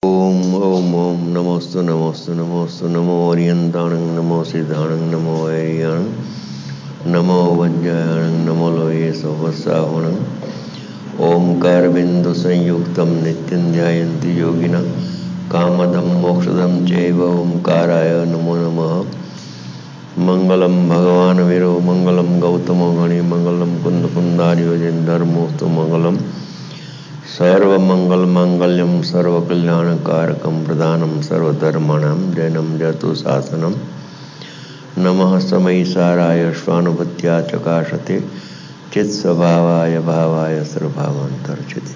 ओम ओम ओम नमोस्तु नमोस्तु नमोस्तु नमो ओरियंताणं नमो सिद्धाणं नमो वैरियाणं नमो वज्रायणं नमो लोये सहस्रावणं ओंकार बिंदु संयुक्तं नित्यं ध्यायन्ति योगिनः कामदं मोक्षदं चैव ओंकाराय नमो नमः। मंगलम भगवान वीरो मंगलम गौतमो गणि मंगलम कुंद कुंदारियोजन धर्मोस्तु मंगलम सर्वमंगल मांगल्यम सर्वकल्याणकारकम प्रदानम सर्वधर्माणां जैनम जतु शासनम नमः समयिसाराय स्वानुभूत्या चकाशते चित्स्वभावाय भावाय सर्वभावांतर्चिते।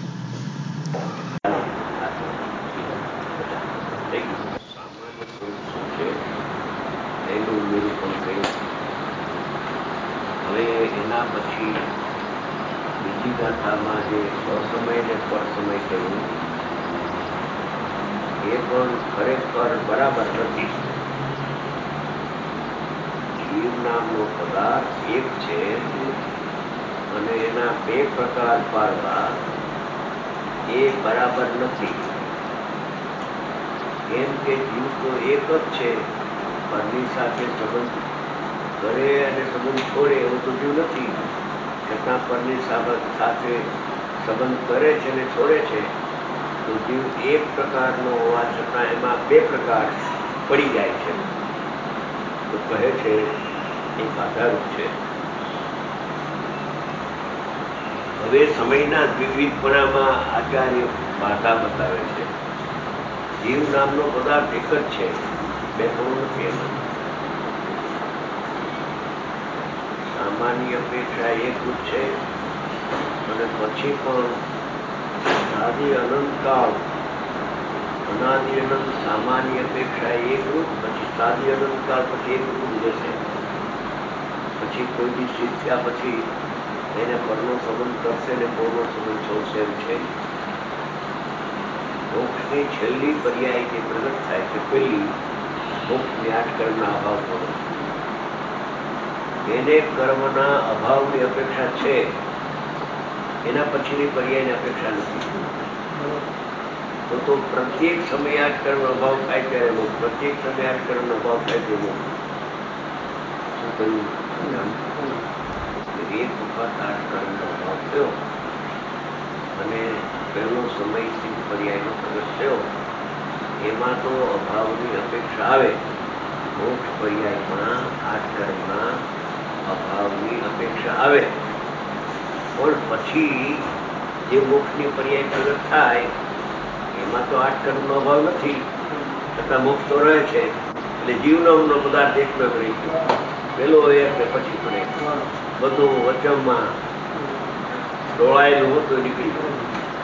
હવે એના પછી બીજી ગાથામાં જે સ્વસમય ને પરસમય કહ્યું એ પણ ખરેખર બરાબર નથી. જીવ નામનો પદાર્થ એક છે અને એના બે પ્રકાર પાડવા એ બરાબર નથી. કેમ કે જીવ તો એક જ છે, પરની સાથે સંબંધ કરે અને સંબંધ છોડે એવું તો જીવ નથી. છતાં પરની સાથે સંબંધ કરે છે અને છોડે છે તો જીવ એક પ્રકારનો હોવા છતાં એમાં બે પ્રકાર પડી જાય છે. તો કહે છે એ બાધારૂપ છે. હવે સમયના દ્વિવિધપણામાં આચાર્ય બાધા બતાવે છે. જીવ નામનો પદાર્થ એક જ છે, બે પણ નથી. એમાં સામાન્ય અપેક્ષા એકરૂપ છે અને પછી પણ આદિ અનંતકાળ અનાદિ અનંત સામાન્ય અપેક્ષા એકરૂપ, પછી સાદી અનંતકાળ પછી એકરૂપ જશે. પછી કોઈ દી સિદ્ધ થયા પછી એને પરનો સંબંધ કરશે ને પરનો સંબંધ છોડશે એમ છે. મોક્ષની છેલ્લી પર્યાય જે પ્રગટ થાય છે પેલી મોક્ષની આઠકર્મના અભાવ કરો, એને કર્મના અભાવની અપેક્ષા છે, એના પછીની પર્યાયની અપેક્ષા નથી. તો પ્રત્યેક સમયે આઠકર્મનો અભાવ થાય ત્યારે મોક્ષ, પ્રત્યેક સમયે આઠકર્મનો અભાવ થાય તે મોક્ષ. શું કહ્યું? એક વખત આઠકર્મનો અભાવ થયો અને પહેલો સમય સિદ્ધ પર્યાયનો પ્રગટ થયો, એમાં તો અભાવની અપેક્ષા આવે. મોક્ષ પર્યાયમાં આઠકર્મના અભાવની અપેક્ષા આવે, પણ પછી જે મોક્ષની પર્યાય પ્રગટ થાય એમાં તો આઠકર્મનો અભાવ નથી, છતાં મોક્ષ તો રહે છે. એટલે જીવનો પદાર્થ એકનો એક રહી ગયો. પેલો એક ને પછી પણ એક, બધું વચનમાં ડોળાયેલું હતું નીકળી ગયું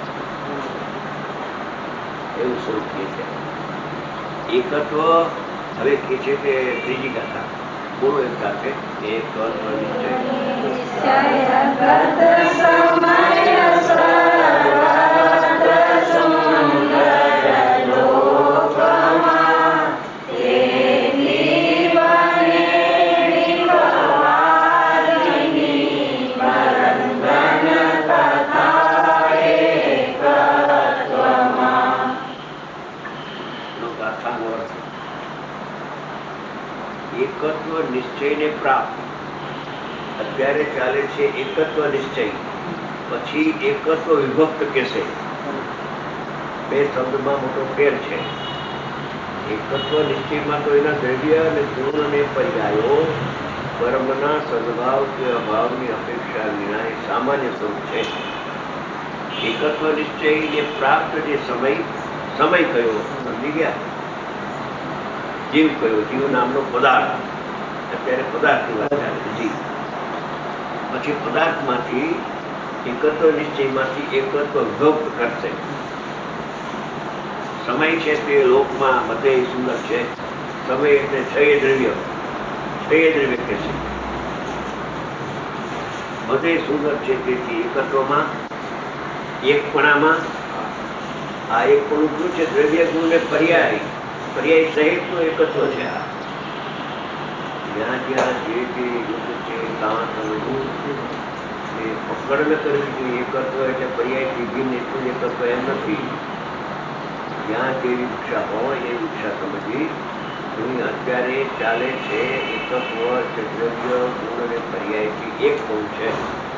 એવું સ્વરૂપ કહે છે. એકત્વ હવે કે છે કે ત્રીજી ગાથા બોલો એક સાથે. એકત્વ નિશ્ચય એકત્વ નિશ્ચયને પ્રાપ્ત. અત્યારે ચાલે છે એકત્વ નિશ્ચય, પછી એકત્વ વિભક્ત કહેશે. બે શબ્દમાં મોટો ફેર છે. એકત્વ નિશ્ચયમાં તો એના દ્રવ્ય અને ગુણ અને પર્યાયો કર્મના સદભાવ કે અભાવની અપેક્ષા વિના એ સામાન્ય સ્વરૂપ છે. એકત્વ નિશ્ચયને પ્રાપ્ત જે સમય કયો સમજી ગયા? જીવ કયો? જીવ નામનો પદાર્થ. અત્યારે પદાર્થની વાત ચાલે છે. જીવ પછી પદાર્થમાંથી એકત્વ નિશ્ચયમાંથી એકત્વ વિભક્ત કરશે. સમય છે તે લોકમાં બધે સુંદર છે. સમય એટલે ક્ષય દ્રવ્ય કહે છે. બધે સુંદર છે. તેથી એકત્વમાં એકપણામાં આ એકપણું શું છે? દ્રવ્ય ગુણ ને પર્યાય સહિતનું એકત્વ છે. આ જ્યાં જ્યાં જે યુદ્ધ છે ત્યાં સમજવું એ પકડ ન કરવી જોઈએ. એકત્વ એટલે પર્યાયથી ભિન્ન એટલું એકત્વ એમ નથી. જ્યાં જેવી ઈચ્છા હોય એ ઈચ્છા સમજી. અહીં અત્યારે ચાલે છે એકત્વ કે દ્રવ્ય ગુણ અને પર્યાયથી એક પણ છે.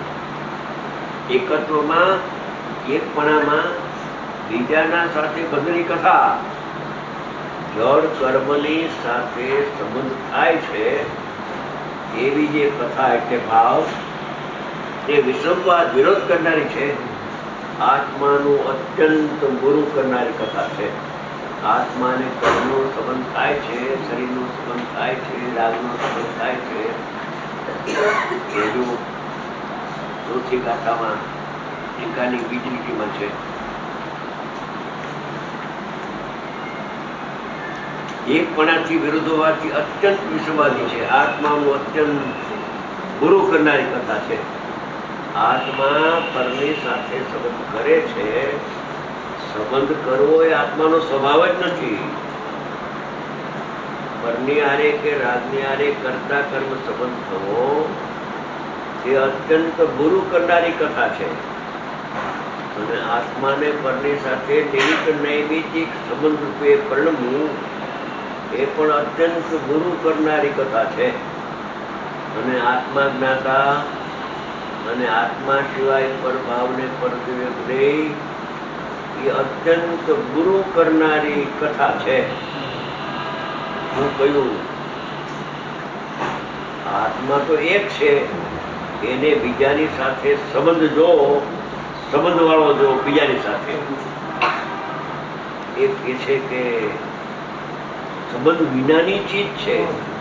એકત્વમાં એકપણામાં બીજાના સાથે બદલી કથા, જળ કર્મની સાથે સંબંધ થાય છે એવી જે કથા એટલે ભાવ એ વિષમવાદ વિરોધ કરનારી છે. આત્માનું અત્યંત ગુરુ કરનારી કથા છે. આત્માને કર્મનો સંબંધ થાય છે, શરીરનો સંબંધ થાય છે, રાગનો સંબંધ થાય છે. બીજું ચોથી ગાથામાં ટીકાની બીજી લીટીમાં છે, એકપણાથી વિરુદ્ધ હોવાથી અત્યંત વિષમવાદી છે. આત્માનું અત્યંત ગુરુ કરનારી કથા છે. આત્મા પરની સાથે સંબંધ કરે છે. સંબંધ કરવો એ આત્માનો સ્વભાવ જ નથી. પરની આરે કે રાગની આરે કરતા કર્મ સંબંધ થવો એ અત્યંત ગુરુ કરનારી કથા છે. અને આત્માને પરની સાથે નિમિત્ત નૈમિતિક સંબંધ રૂપે પરણવું એ પણ અત્યંત ગુરુ કરનારી કથા છે. અને આત્મા જ્ઞાતા અને આત્મા સિવાય પરભાવને પરદ્રવ્ય એ અત્યંત ગુરુ કરનારી કથા છે. હું કહ્યું આત્મા તો એક છે, એને બીજાની સાથે સંબંધ જો, સંબંધ વાળો જો બીજાની સાથે, એક એ છે કે સંબંધ વિનાની ચીજ છે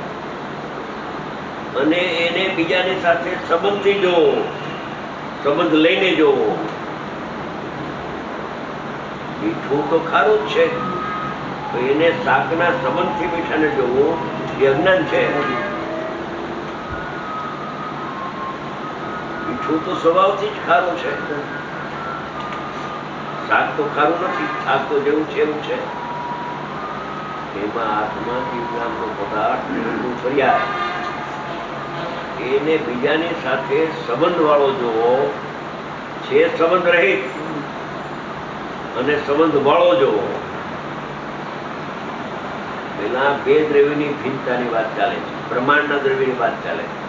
અને એને બીજાની સાથે સંબંધથી જોવો, સંબંધ લઈને જોવો. મીઠું તો ખારું જ છે, તો એને શાકના સંબંધથી મીઠાને જોવો એ અજ્ઞાન છે. મીઠું તો સ્વભાવથી જ ખારું છે, શાક તો ખારું નથી. શાક તો જેવું છે એવું છે. એમાં આત્મા નામનો પદાર્થ ફરિયાદ એને બીજાની સાથે સંબંધ વાળો જોવો છે, સંબંધ રહિત અને સંબંધ વાળો જોવો. પેલા બે દ્રવ્યની ભિન્નતાની વાત ચાલે છે, બ્રહ્માંડના દ્રવ્યની વાત ચાલે છે.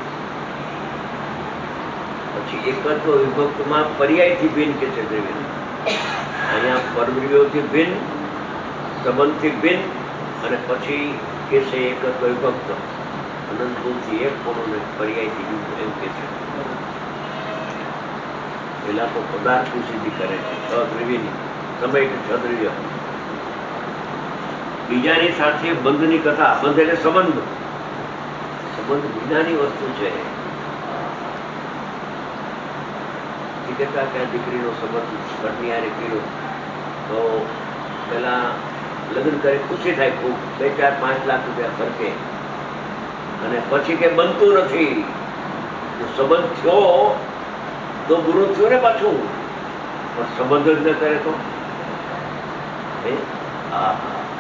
પછી એકત્વ વિભક્તમાં પર્યાયથી ભિન્ન કે છે દ્રવ્ય. અહીંયા પરદ્રવ્યોથી ભિન્ન, સંબંધથી ભિન્ન, અને પછી કે છે એકત્વ વિભક્ત અનંતથી એક પણ પર્યાયથી જુદું એમ કે છે. પેલા તો પદાર્થની સિદ્ધિ કરે છે, છ દ્રવ્યની સમય કે છ દ્રવ્ય. બીજાની સાથે બંધની કથા, બંધ એટલે સંબંધ, સંબંધ વિનાની વસ્તુ છે. કહેતા કે દીકરીનો સંબંધ ઘરની હારે કર્યો તો પેલા લગ્ન કરે ખુશી થાય, ખૂબ 2-4-5 લાખ રૂપિયા ખર્ચે, અને પછી કે બનતું નથી. સંબંધ થયો તો ગુરુ થયું ને પાછું, પણ સંબંધ જ ન કરે તો આ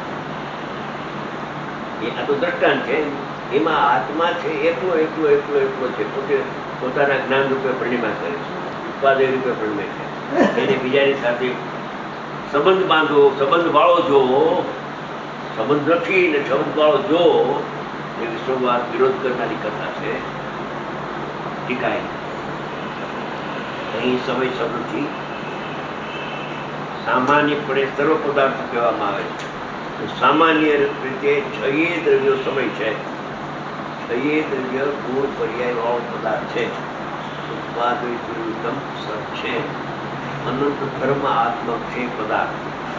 તો દ્રષ્ટાંત છે. એમાં આત્મા છે એટલો એટલો એટલો એટલો છે, પોતે પોતાના જ્ઞાન રૂપે પરિણિમા કરે છે, ઉપાદેય રૂપે પરિણમે છે. એને બીજાની સાથે સંબંધ બાંધવો, સંબંધ વાળો જોવો, સંબંધ નથી ને સંબંધ વાળો જોવો એ વિશ્વવાદ વિરોધ કરનારી કથા છે. ટીકાય અહીં સમય શબ્દથી સામાન્યપણે સર્વ પદાર્થ કહેવામાં આવે છે. તો સામાન્ય રીતે 6 દ્રવ્યો સમય છે. 6 દ્રવ્ય ગુણ પર્યાય વાળો પદાર્થ છે. ઉત્પાદિતમ છે, અનંત ધર્મ આત્મક છે પદાર્થ.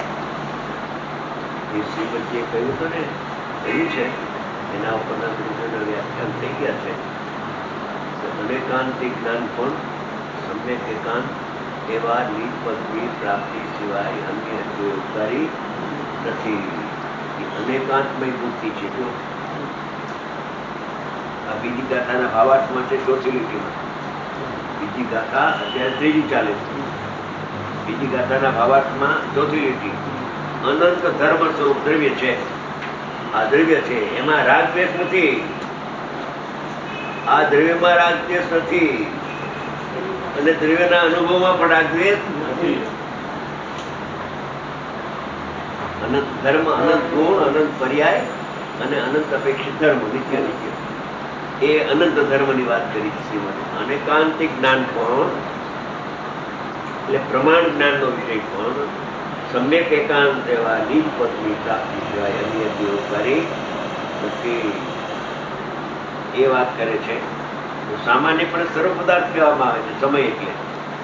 એ શ્રીમદે કહ્યું હતું ને, કહ્યું છે એના ઉપરના દ્રવ્યોના વ્યાખ્યાન થઈ ગયા છે. અનેકાંતિક જ્ઞાન પણ સમ્યક એકાંત એવા લીન પદની પ્રાપ્તિ સિવાય અન્ય ઉપયોગકારી નથી. એ અનેકાંતમય બુદ્ધિ છે. જો આ બીજી ગાથાના ભાવાર્થમાં છે, ચોથી લીટીમાં. બીજી ગાથા અત્યારે ત્રીજી ચાલે છે. બીજી ગાથાના ભાવાર્થમાં ચોથી લીટી, અનંત ધર્મ સ્વરૂપ દ્રવ્ય છે. આ દ્રવ્ય છે, એમાં રાગ દ્વેષ નથી. આ દ્રવ્યમાં રાગ દ્વેષ નથી, અને દ્રવ્યના અનુભવમાં પણ રાગ દ્વેષ નથી. અનંત ધર્મ, અનંત ગુણ, અનંત પર્યાય અને અનંત અપેક્ષિત ધર્મ, નિત્ય નિત્ય. એ અનંત ધર્મની વાત કરી છે શ્રીમદ. અનેકાંતિક જ્ઞાન પણ એટલે પ્રમાણ જ્ઞાનનો વિષય પણ સમ્યક એકાંત એવા નિજ પદની પ્રાપ્તિ સિવાય અન્ય દેવ કરી નથી. એ વાત કરે છે. સામાન્યપણે સર્વ પદાર્થ કહેવામાં આવે છે સમય એટલે.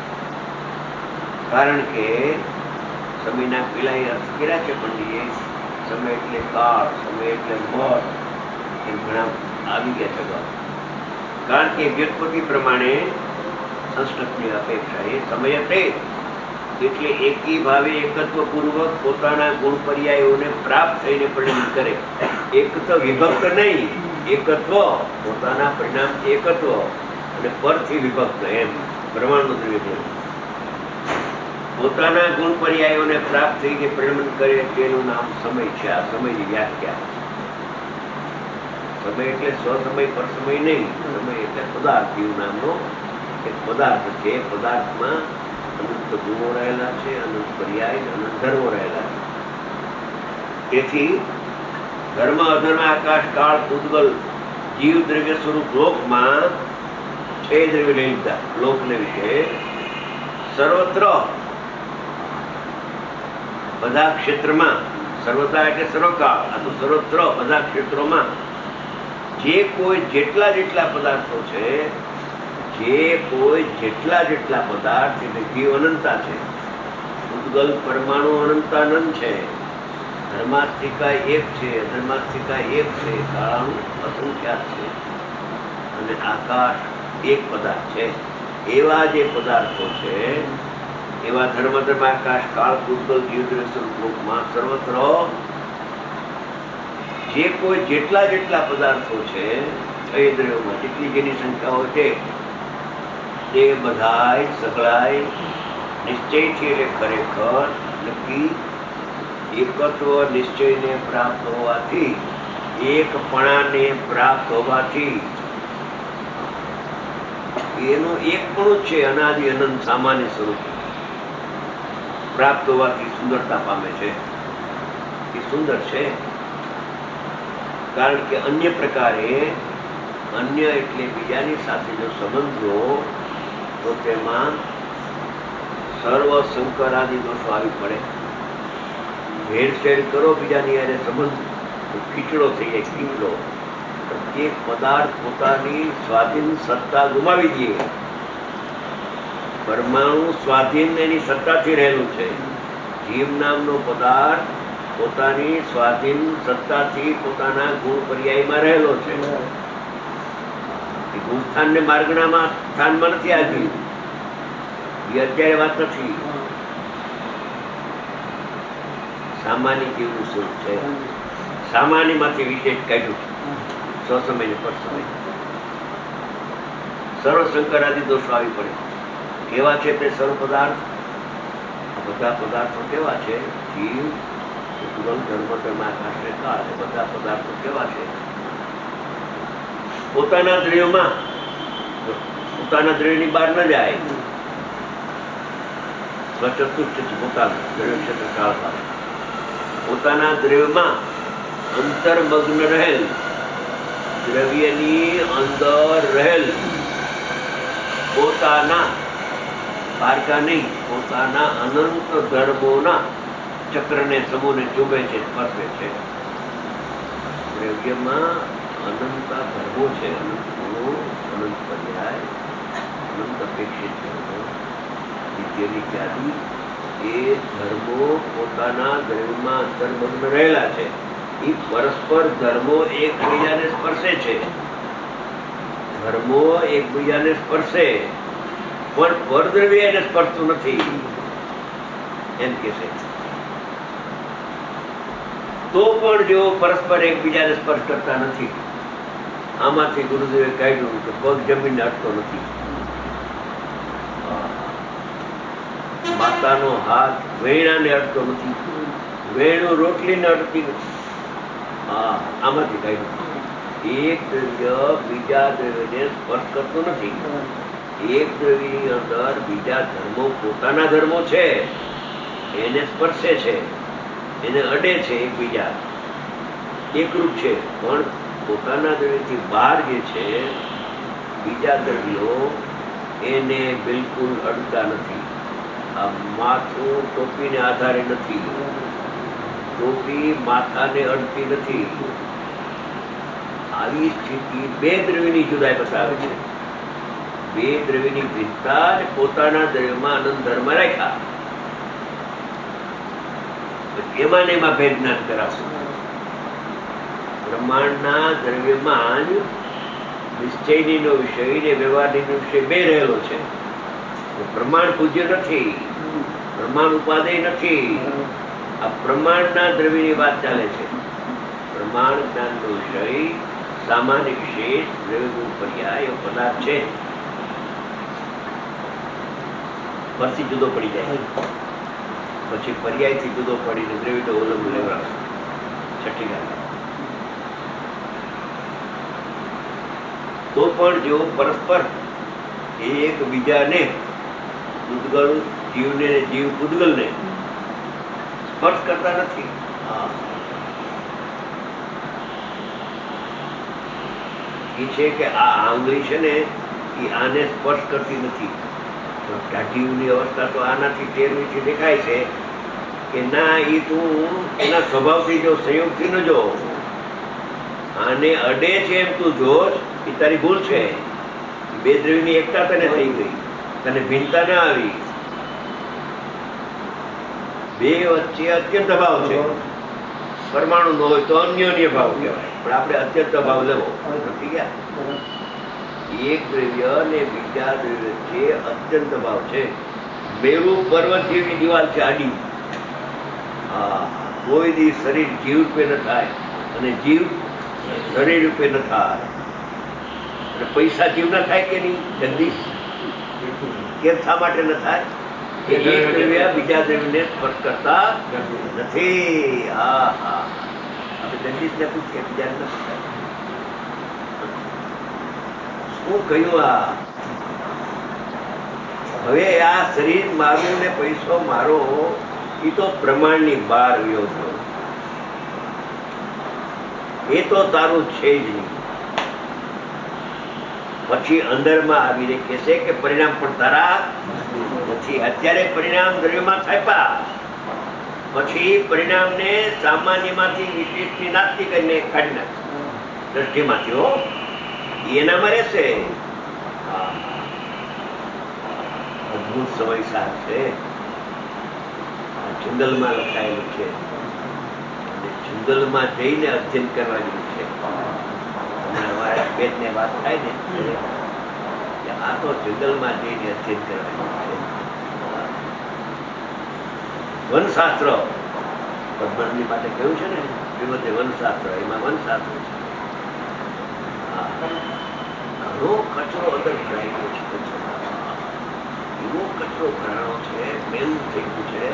કારણ કે સમયના પેલા અર્થ કર્યા છે પંડિતે. સમય એટલે કાળ, સમય એટલે મત, એમ ઘણા આવી ગયા છે. કારણ કે વ્યુત્પત્તિ પ્રમાણે સંસ્કૃતની અપેક્ષા એ સમય તે એટલે એકી ભાવે એકત્વ પૂર્વક પોતાના ગુણ પર્યાયોને પ્રાપ્ત થઈને પરિણામ કરે. એક તો વિભક્ત નહીં, એકત્વ, પોતાના પરિણામથી એકત્વ અને પરથી વિભક્ત, એમ પ્રમાણનું દ્રવ્ય. પોતાના ગુણ પર્યાયોને પ્રાપ્ત થઈને પરિણામ કરે તેનું નામ સમય છે. આ સમયની વ્યાખ્યા. સમય એટલે સ્વસમય પર સમય નહીં. સમય એટલે પદાર્થ, જીવ નામનો એક પદાર્થ છે. પદાર્થમાં અનંત ગુણો રહેલા છે, અનંત પર્યાય, અનંત ધર્મો રહેલા છે. તેથી ધર્મ, અધર્મ, આકાશ, કાળ, પૂતગલ, જીવ દ્રવ્ય સ્વરૂપ લોકમાં છે. દ્રવ્ય લઈ લીધા લોકને વિશે સર્વત્ર બધા ક્ષેત્રમાં, સર્વતા એટલે સર્વકાળ, આ તો સર્વત્ર બધા ક્ષેત્રોમાં જે કોઈ જેટલા જેટલા પદાર્થો છે, જે કોઈ જેટલા જેટલા પદાર્થ એટલે જીવ અનંતા છે. ઉદ્ગલ પરમાણુ અનંતાનંદ છે. ધર્માસ્તિકા એક છે, અધર્માસ્તિકા એક છે, કાળાનું અસંખ્યાત છે અને આકાશ એક પદાર્થ છે. એવા જે પદાર્થો છે એવા ધર્મ, ધર્મ, આકાશ, કાળ, પૂતગલ, જીવ સ્વરૂપમાં સર્વત્ર જે કોઈ જેટલા જેટલા પદાર્થો છે એ દ્રવ્યોમાં જેટલી જેની સંખ્યાઓ છે તે બધાય સગળાય નિશ્ચયથી એટલે ખરેખર નક્કી એકત્વ નિશ્ચયને પ્રાપ્ત હોવાથી, એકપણાને પ્રાપ્ત હોવાથી, એનું એકપણું છે અનાદિ અનંત સામાન્ય સ્વરૂપ પ્રાપ્ત હોવાથી સુંદરતા પામે છે. એ સુંદર છે કારણ કે અન્ય પ્રકારે, અન્ય એટલે બીજાની સાથે જો સંબંધ લો તો તેમાં સર્વ સંકર આદિ દોષો આવી પડે. ભેળસેળ કરો બીજાની હારે સંબંધ તો ખીચડો થઈ જાય, ખીચડો. પ્રત્યેક પદાર્થ પોતાની સ્વાધીન સત્તા ગુમાવી દે. પરમાણુ સ્વાધીન એની સત્તાથી રહેલું છે. જીવ નામનો પદાર્થ પોતાની સ્વાધીન સત્તાથી પોતાના ગુણ પર્યાયમાં રહેલો છે. ગુણ સ્થાન ને માર્ગણામાં સ્થાનમાં નથી આવી. એ અત્યારે વાત નથી. સામાન્ય જેવું સ્વરૂપ છે. સામાન્ય માંથી વિશેષ કાઢ્યું છે. સ્વસમય ને પરસમય સર્વ સંકર આદિ દોષો આવી પડે. કેવા છે તે સર્વ પદાર્થ? બધા પદાર્થો કેવા છે? જીવ, ધર્મ, ધર્મ, આકાશ ને કાળ, બધા પદાર્થો કેવા છે? પોતાના દ્રવ્યોમાં, પોતાના દ્રવ્યની બહાર ન જાય. સ્વચતુષ્ટ પોતાનું દ્રવ્ય ક્ષેત્ર કાળ પાસે પોતાના દ્રવ્યમાં અંતર્મગ્ન રહેલ, દ્રવ્યની અંદર રહેલ, પોતાના પારકા નહીં, પોતાના અનંત ધર્મોના ચક્રને સમૂહને ચૂમે છે, સ્પર્શે છે. દ્રવ્યમાં અનંત ધર્મો છે, અનંત ગુણો, અનંત પર્યાય, અનંત અપેક્ષિત ધર્મો, નિત્ય નિત્યાદિ. એ ધર્મો પોતાના દ્રવ્યમાં અંતર્મગ્ન રહેલા છે. એ પરસ્પર ધર્મો એકબીજાને સ્પર્શે છે. ધર્મો એકબીજાને સ્પર્શે પણ પરદ્રવ્ય એને સ્પર્શતું નથી, એમ કે છે. તો પણ જો પરસ્પર એકબીજાને સ્પર્શ કરતા નથી, આમાંથી ગુરુદેવે કાઢ્યું કે પગ જમીનને અડતો નથી, માતાનો હાથ વેણાને અડતો નથી, વેણું રોટલીને અડતી નથી. આમાંથી કાઢ્યું. એક દ્રવ્ય બીજા દ્રવ્યને સ્પર્શ કરતું નથી. એક દ્રવ્યની અંદર બીજા ધર્મો, પોતાના ધર્મો છે એને સ્પર્શે છે. એને અડે છે એકબીજા, એકરૂપ છે, પણ પોતાના દ્રવ્યથી બહાર જે છે બીજા દ્રવ્યો એને બિલકુલ અડતા નથી. આ માથું ટોપીને આધારે નથી, ટોપી માથાને અડતી નથી. આવી સ્થિતિ બે દ્રવ્યની જુદાઈ બતાવે છે. બે દ્રવ્યની ભિન્નતા અને પોતાના દ્રવ્યમાં આનંદ ધર્મ રાખ્યા. એમાં ને એમાં ભેદ જ્ઞાન કરાવશું. બ્રહ્માંડના દ્રવ્યમાં જ નિશ્ચયનીનો વિષય ને વ્યવહારનો વિષય બે રહેલો છે. બ્રહ્માંડ પૂજ્ય નથી, બ્રહ્માંડ ઉપાદેય નથી. આ બ્રહ્માંડના દ્રવ્યની વાત ચાલે છે. બ્રહ્માંડ જ્ઞાનનો વિષય સામાન્ય વિશેષ દ્રવ્યગુણ પર્યાય એવો પદાર્થ છે. પરથી જુદો પડી જાય, પછી પર્યાયથી જુદો પડીને દ્રવ્યનો અવલંબન લેવડાવશે. છઠ્ઠી વાત. તો પણ જેઓ પરસ્પર એકબીજાને પૂતગલ જીવને જીવ પૂતગલને સ્પર્શ કરતા નથી. એ છે કે આ આંગળી છે ને એ આને સ્પર્શ કરતી નથી. ટાઢીની અવસ્થા તો આનાથી 13મીથી દેખાય છે કે ના, એ તું એના સ્વભાવથી જો, સંયોગથી ન જો. આને અડે છે એમ તું જોશ, એ તારી ભૂલ છે. બે દ્રવ્યની એકતા તને થઈ ગઈ, તને ભિન્નતા ના આવી. બે વચ્ચે અત્યંત ભાવ છે. પરમાણુ નો હોય તો અન્યોન્ય ભાવ કહેવાય, પણ આપણે અત્યંત ભાવ લેવો નથી ગયા. એક દ્રવ્ય અને બીજા દ્રવ્ય વચ્ચે અત્યંત ભાવ છે. મેરુ પર્વત જેવી દિવાલ છે આડી. કોઈ દી શરીર જીવ રૂપે ન થાય અને જીવ શરીર રૂપે ન થાય. અને પૈસા જીવ ના થાય કે નહીં? જગદીશ કેમ શા માટે ન થાય? કે એક દ્રવ્ય બીજા દ્રવ્યને સ્પર્શ કરતા નથી. આપણે જગદીશને પૂછીએ, બીજા ન પૂછાય. શું કહ્યું? હવે આ શરીર મારું ને પૈસો મારો એ તો પ્રમાણની બહાર રહ્યો છો. એ તો તારું છે જ નહીં. પછી અંદરમાં આવીને કહેશે કે પરિણામ પણ તારા નથી. અત્યારે પરિણામ દ્રવ્યમાં થાપ્યા, પછી પરિણામને સામાન્યમાંથી વિશેષની નાસ્તિ કરીને કાઢી નાખે દ્રષ્ટિમાંથી. હો, એનામાં રહેશે. અદભુત સમયસાર છે. આ જંગલમાં લખાયેલું છે અને જંગલમાં જઈને અધ્યયન કરવાની છે. અમારા બેનને વાત થાય ને કે આ તો જંગલમાં જઈને અધ્યયન કરવાની છે. વનશાસ્ત્ર પદ્મની માટે કહ્યું છે ને, શ્રીમદે વનશાસ્ત્ર, એમાં વનશાસ્ત્ર છે. ઘણો કચરો અંદર ભરાઈ ગયો છે. એવો કચરો ભરાણો છે, મેલું થઈ ગયું છે.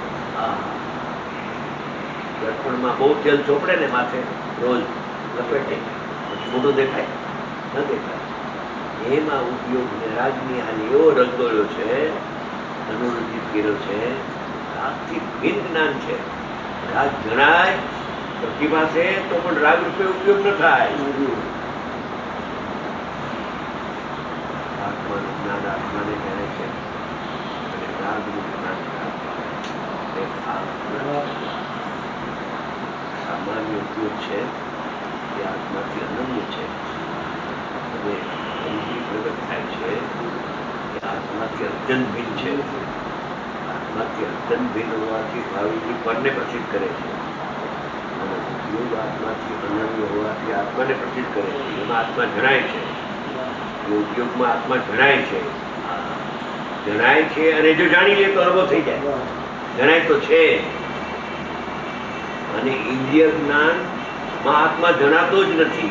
દર્પણમાં બહુ તેલ ચોપડે ને માથે રોજ લપેટે, પછી મોઢું દેખાય ન દેખાય. એમાં ઉપયોગને રાજની હાલી એવો રંગોળ્યો છે, અનુરૂચિત કર્યો છે. રાગથી ભિન્ન જ્ઞાન છે. રાગ જણાય પ્રતિભા છે તો પણ રાગ રૂપે ઉપયોગ ન થાય. આત્માનું જ્ઞાન આત્માને જાણે છે અને રાગનું જ્ઞાન સામાન્ય ઉપયોગ છે એ આત્માથી અનન્ય છે. અને હરિજી પ્રગટ થાય છે એ આત્માથી અત્યંત ભિન્ન છે. આત્માથી અત્યંત ભિન્ન હોવાથી ભાવિજી પરને પ્રસિદ્ધ કરે છે અને ઉપયોગ આત્માથી અનન્ય હોવાથી આત્માને પ્રસિદ્ધ કરે છે. એમાં આત્મા જણાય છે, ઉપયોગમાં આત્મા જણાય છે. જણાય છે અને જો જાણી લે તો અનુભવ થઈ જાય. જણાય તો છે અને ઇન્દ્રિય જ્ઞાનમાં આત્મા જણાતો જ નથી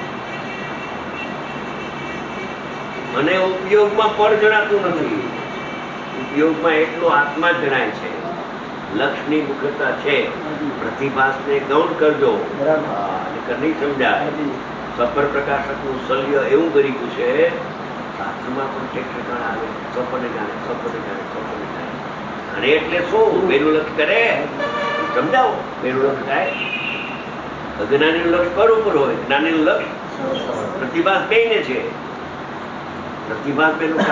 અને ઉપયોગમાં પર જણાતું નથી. ઉપયોગમાં એટલો આત્મા જણાય છે. લક્ષની મુખ્યતા છે. પ્રતિભાસને ગૌણ કરજો અને નહીં સમજાય. સફર પ્રકાશકનું શલ્ય એવું ગરીબું છે, શાસ્ત્રમાં પણ ઠેક ઠેકાણા આવે. સપને જાણે, સપને જાણે, સપને જાણે. અને એટલે શું? વેલું લક્ષ કરે સમજાવો બેનું લક્ષ થાય. અજ્ઞાનીનું લક્ષ પર ઉપર હોય, જ્ઞાનીનું લક્ષ પ્રતિભાસ બેને છે. પ્રતિભાસ બેનું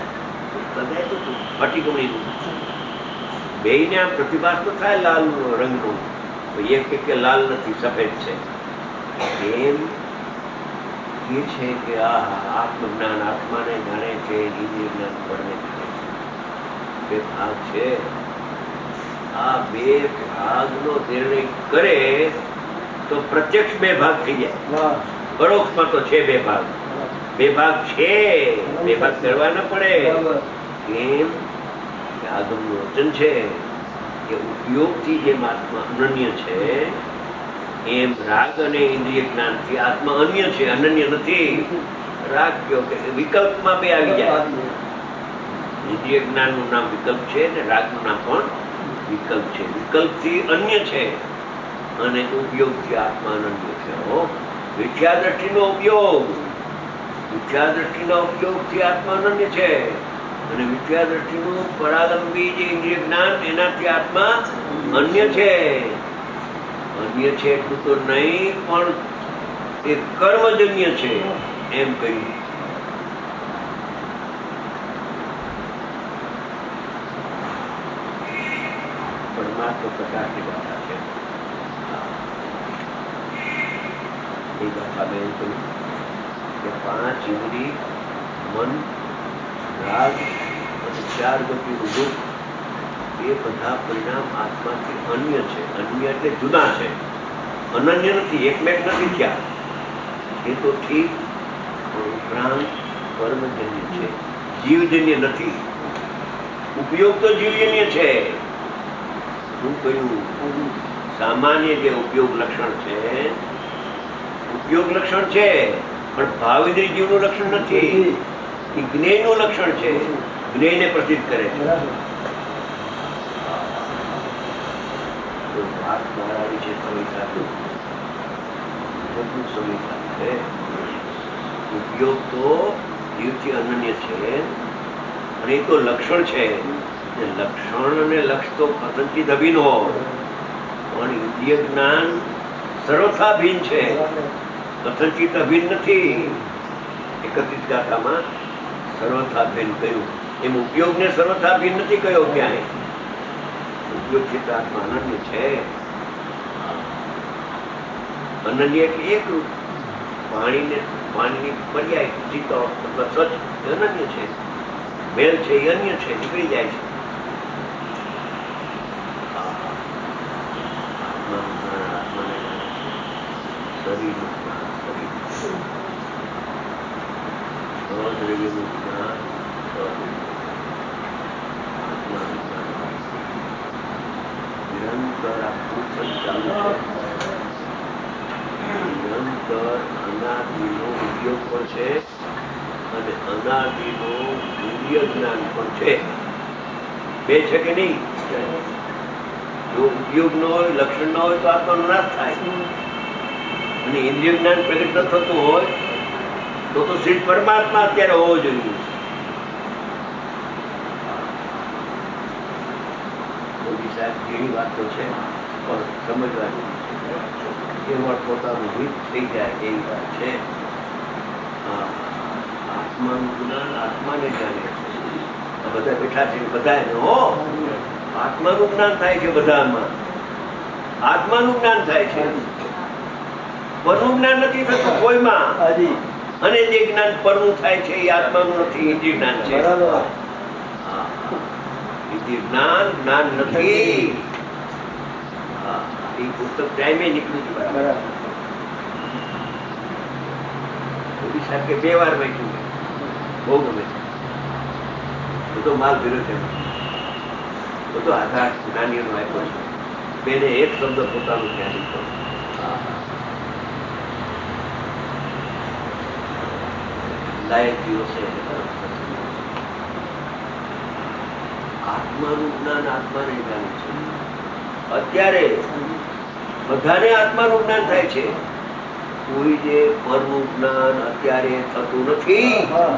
ફટીકમણીનું બેને આમ પ્રતિભાસ તો થાય લાલ રંગનું, એક કે લાલ નથી સફેદ છે. એમ એ છે કે આ આત્મજ્ઞાન આત્માને જાણે છે, ઇન્દ્રિય જ્ઞાન પરને બે ભાગ છે. આ બે ભાગનો નિર્ણય કરે તો પ્રત્યક્ષ બે ભાગ થઈ જાય. પરોક્ષમાં તો છે બે ભાગ. બે ભાગ છે, બે ભાગ કરવા ન પડે. કેમ કે આગમનું વચન છે કે ઉપયોગથી જેમ આત્મા અનન્ય છે, એમ રાગ અને ઇન્દ્રિય જ્ઞાનથી આત્મા અન્ય છે, અનન્ય નથી. રાગ કયો કે વિકલ્પમાં બે આવી જાય. ઇન્દ્રિય જ્ઞાનનું નામ વિકલ્પ છે ને રાગનું નામ પણ વિકલ્પ છે. વિકલ્પથી અન્ય છે અને ઉપયોગથી આત્મા અનન્ય છે. મિથ્યા દ્રષ્ટિનો ઉપયોગ, મિથ્યા દ્રષ્ટિના ઉપયોગથી આત્મા અનન્ય છે અને મિથ્યા દ્રષ્ટિનું પરાલંબી જે ઇન્દ્રિય જ્ઞાન એનાથી આત્મા અન્ય છે. અન્ય છે એટલું તો નહીં, પણ એ કર્મજન્ય છે એમ કહ્યું. પરમાત્મા પ્રકાશની ગાથા છે. એ ગાથામાં એમ કહ્યું કે 5 ઇન્દ્રિય, મન, રાગ અને 4 ગતિનું દુઃખ એ બધા પરિણામ આત્માથી અન્ય છે. અન્ય એટલે જુદા છે, અનન્ય નથી, એકમેક નથી થયા. એ તો ઠીક, પણ ઉપરાંત કર્મજન્ય છે, જીવજન્ય નથી. ઉપયોગ તો જીવજન્ય છે. શું કહ્યું? સામાન્ય જે ઉપયોગ લક્ષણ છે, ઉપયોગ લક્ષણ છે, પણ ભાવિન્દ્રિય જીવનું લક્ષણ નથી. એ જ્ઞેયનું લક્ષણ છે, જ્ઞેયને પ્રસિદ્ધ કરે છે. વાત મારાવી છે સમય સાથે છે. ઉપયોગ તો જીવથી અનન્ય છે અને એ તો લક્ષણ છે. લક્ષણ અને લક્ષ તો કથનચિત અભિન્ન હોય, પણ ઇન્દ્રિય જ્ઞાન સર્વથા ભિન્ન છે, કથનચિત અભિન્ન નથી. એકત્રિત ગાથામાં સર્વથા ભિન્ન કહ્યું. એમ ઉપયોગને સર્વથા ભિન્ન નથી કહ્યો ક્યાંય. ઉપયોગ છે આત્મા અનન્ય છે. અનન્ય એટલે એકરૂપ. પાણીની પર્યાય શીતળ અથવા સ્વચ્છ એ અનન્ય છે. મેલ છે એ અન્ય છે, નીકળી જાય છે. આત્માને જાણે છે, શરીરનું જ્ઞાન, અદ્રવ્યનું જ્ઞાન, આત્માનું જ્ઞાન નિરંતર આ પૂછન ચાલુ છે. નિરંતર અનાદિનો ઉપયોગ પણ છે અને અનાદિનો ઇન્દ્રિય જ્ઞાન પણ છે. બે છે કે નહીં? જો ઉપયોગ ન હોય, લક્ષણ ન હોય તો આત્માનો નાશ થાય. અને ઇન્દ્રિય જ્ઞાન પ્રગટ ન થતું હોય તો શ્રી પરમાત્મા અત્યારે હોવો જોઈએ. મોદી સાહેબ જેવી વાતો છે પણ સમજવાની એમાં પોતાનું હિત થઈ જાય એવી વાત છે. આત્માનું જ્ઞાન આત્માને જાણે છે. બધા બેઠા છે બધા આત્માનું જ્ઞાન થાય છે. બધામાં આત્માનું જ્ઞાન થાય છે, પરનું જ્ઞાન નથી થતું કોઈમાં. અને જે જ્ઞાન પરનું થાય છે એ આત્માનું નથી, ઇન્દ્રિય જ્ઞાન છે. ઇન્દ્રિય જ્ઞાન નથી. એ પુસ્તક ટાઈમે નીકળ્યું છે બરાબર. મોદી સાહેબ કે 2 વાર વાંચ્યું, બહુ ગમે છે. બધો માલ ભીરો છે, બધો આધાર જ્ઞાનીઓનો આપ્યો છે. બેને એક શબ્દ પોતાનું ધ્યાન લીધો. લાયક દિવસે આત્માનું જ્ઞાન આત્માને જાણે છે. અત્યારે બધાને આત્માનું જ્ઞાન થાય છે. કોઈ જે પરનું જ્ઞાન અત્યારે થતું નથી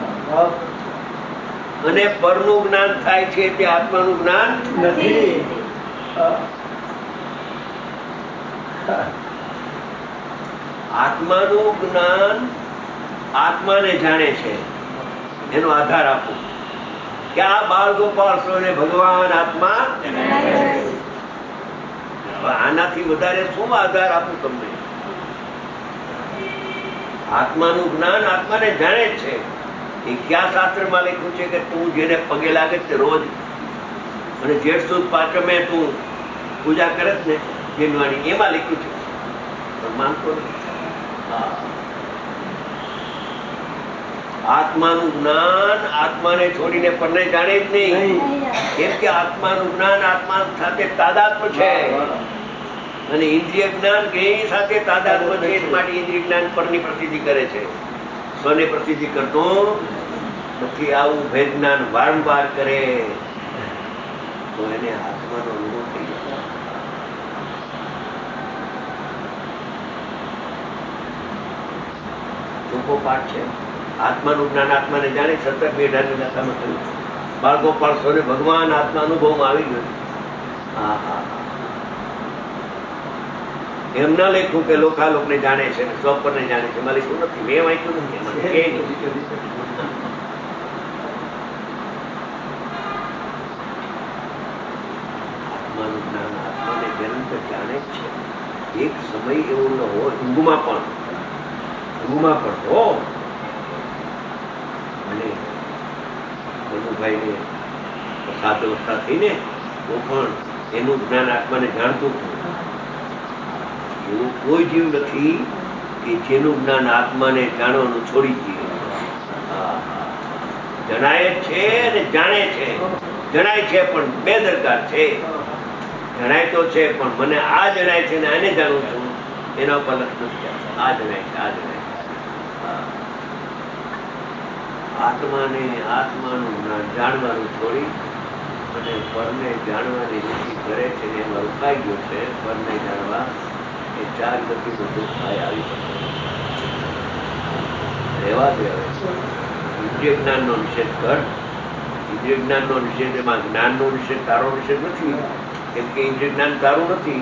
અને પરનું જ્ઞાન થાય છે તે આત્માનું જ્ઞાન નથી. આત્માનું જ્ઞાન આત્માને જાણે છે, એનો આધાર આપો કે આ બાળ ગોપાલ સ્વને ભગવાન આત્મા. આનાથી વધારે શું આધાર આપું તમને? આત્માનું જ્ઞાન આત્માને જાણે જ છે. એ ક્યાં શાસ્ત્રમાં લખ્યું છે કે તું જેને પગે લાગે છે રોજ અને જેઠ સુદ પાંચમે તું પૂજા કરે છે ને જેનવાની, એમાં લખ્યું છે, પણ માનતો નથી. આત્માનું જ્ઞાન આત્માને છોડીને પરને જાણે જ નહીં, કેમ કે આત્માનું જ્ઞાન આત્મા સાથે તાદાત્મ્ય છે અને ઇન્દ્રિય જ્ઞાન એની સાથે તાદાત્મ્ય છે. એટલા માટે ઇન્દ્રિય જ્ઞાન પરની પ્રસિદ્ધિ કરે છે, સ્વને પ્રસિદ્ધિ કરતો નથી. આવું ભેદ જ્ઞાન વારંવાર કરે તો એને આત્માનો અનુભવ થઈ જાય. ચોખ્ખો પાઠ છે. આત્માનું જ્ઞાન આત્માને જાણે 17-18 દાખામાં થયું. બાળગોપાલ સ્વને ભગવાન આત્મા અનુભવમાં આવી ગયું. એમ ના લખ્યું કે લોકાલોકને જાણે છે ને સ્વપરને જાણે છે, એમાં લખ્યું નથી. મેં વાંચ્યું નથી. આત્માનું જ્ઞાન આત્માને નિરંતર જાણે જ છે. એક સમય એવો ન હોય ઊંઘમાં પણ હો. અને મનુભાઈને 7 અવસ્થા થઈને તો પણ એનું જ્ઞાન આત્માને જાણતું હતું. એવું કોઈ જીવ નથી કે જેનું જ્ઞાન આત્માને જાણવાનું છોડી દે. જણાય છે અને જાણે છે. જણાય છે પણ બેદરકાર છે. જણાય તો છે પણ મને આ જણાય છે ને આને જાણું છું, એના ઉપર લક્ષ નથી. આ જણાય છે, આ જણાય છે. આત્માને આત્માનું જ્ઞાન જાણવાનું છોડી અને પરને જાણવાની નીતિ કરે છે ને એમાં રોકાઈ ગયો છે. પરને જાણવા એ 4 ગતિનો દુખાય આવી શકે. રહેવા દે. ઇન્દ્રિય જ્ઞાનનો નિષેધ કર. ઇન્દ્રિય જ્ઞાનનો નિષેધ, એમાં જ્ઞાનનો નિષેધ તારો નિષેધ નથી, કેમ કે ઇન્દ્રિય જ્ઞાન તારું નથી.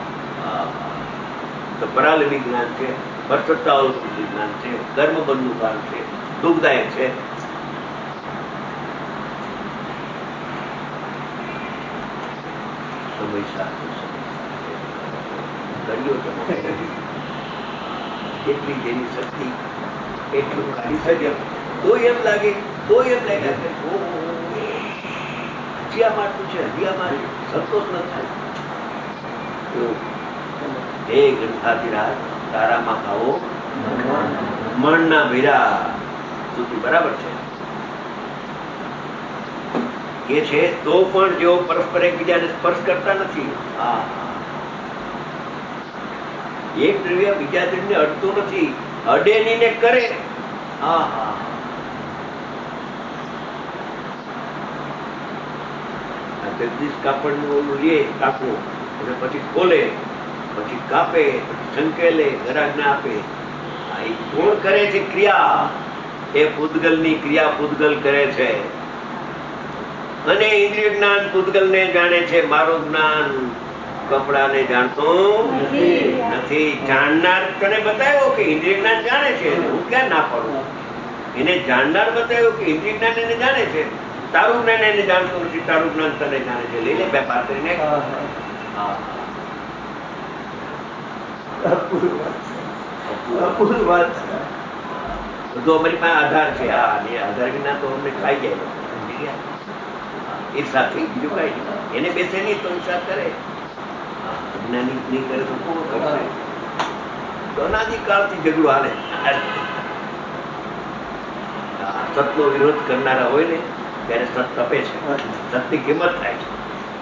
તો પરાલમી જ્ઞાન છે, પરસત્તાવલંબી જ્ઞાન છે, કર્મબંધનું જ્ઞાન છે, દુઃખદાયક છે. સમય સાથે એટલી જેની શક્તિ એટલું કાઢી શકે તો એમ લાગે કે હજી માટલું છે, હજી મારી સંતોષ ન થાય. હે ગ્રંથાધિરાજ તારામાં આવો મણના ભીરા સુધી બરાબર છે એ છે. તો પણ જેઓ પરસ્પર એકબીજાને સ્પર્શ કરતા નથી. એક દ્રવ્ય બીજા દ્રવ્યને અડતું નથી, અડે નહીં ને કરે. જગદીશ કાપડનું ઓલું લે કાપો અને પછી ખોલે, પછી કાપે, પછી સંકેલે, ગ્રાહકને આપે. એ કોણ કરે છે ક્રિયા? એ પૂતગલની ક્રિયા પૂતગલ કરે છે. અને ઇન્દ્રિય જ્ઞાન પૂતગલને જાણે છે. મારું જ્ઞાન કપડાને જાણતો નથી. જાણનાર તને બતાવ્યો કે ઇન્દ્રિય જ્ઞાન જાણે છે, હું ક્યાં ના પાડું? એને જાણનાર બતાવ્યો કે ઇન્દ્રિય જ્ઞાન એને જાણે છે, તારું જ્ઞાન એને જાણતું નથી, તારું જ્ઞાન તને જાણે છે. લઈ લે બે પાત્રીને. બધું અમારી પાસે આધાર છે. આધાર વિના તો અમને ખાઈ જાય. ઈર્ષા થઈ, બીજું કઈ નહીં. એને બેસે નહીં તો ઈર્ષા કરે. અજ્ઞાની નહીં કરે તો કોણ કરશે? તો અનાદિકાળથી ઝઘડો હાલે. સતનો વિરોધ કરનારા હોય ને ત્યારે સત તપે છે, સતની કિંમત થાય છે.